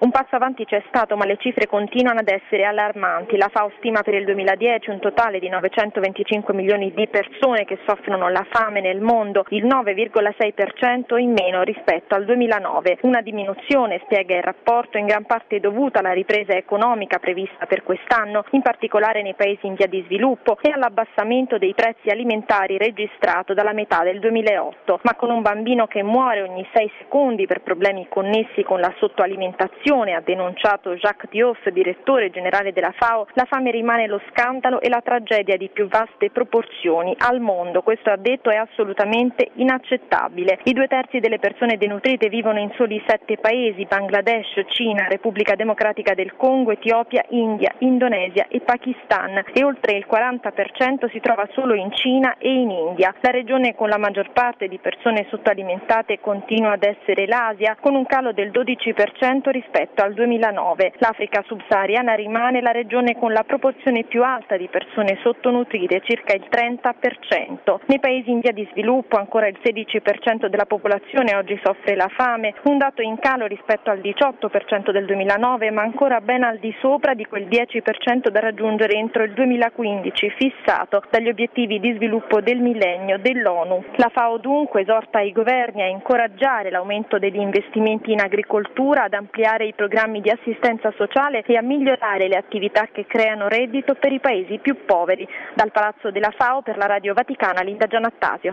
Un passo avanti c'è stato, ma le cifre continuano ad essere allarmanti. La FAO stima per il 2010 un totale di 925 milioni di persone che soffrono la fame nel mondo, il 9,6% in meno rispetto al 2009. Una diminuzione, spiega il rapporto, in gran parte dovuta alla ripresa economica prevista per quest'anno, in particolare nei paesi in via di sviluppo, e all'abbassamento dei prezzi alimentari registrato dalla metà del 2008. Ma con un bambino che muore ogni 6 secondi per problemi connessi con la sottoalimentazione, ha denunciato Jacques Diouf, direttore generale della FAO, la fame rimane lo scandalo e la tragedia di più vaste proporzioni al mondo. Questo, ha detto, è assolutamente inaccettabile. I 2/3 delle persone denutrite vivono in soli 7 paesi: Bangladesh, Cina, Repubblica Democratica del Congo, Etiopia, India, Indonesia e Pakistan, e oltre il 40% si trova solo in Cina e in India. La regione con la maggior parte di persone sottoalimentate continua ad essere l'Asia, con un calo del 12% rispetto al 2009. L'Africa subsahariana rimane la regione con la proporzione più alta di persone sottonutrite, circa il 30%. Nei paesi in via di sviluppo ancora il 16% della popolazione oggi soffre la fame, un dato in calo rispetto al 18% del 2009, ma ancora ben al di sopra di quel 10% da raggiungere entro il 2015, fissato dagli obiettivi di sviluppo del millennio dell'ONU. La FAO dunque esorta i governi a incoraggiare l'aumento degli investimenti in agricoltura, ad ampliare i programmi di assistenza sociale e a migliorare le attività che creano reddito per i paesi più poveri. Dal Palazzo della FAO per la Radio Vaticana, Linda Giannattasio.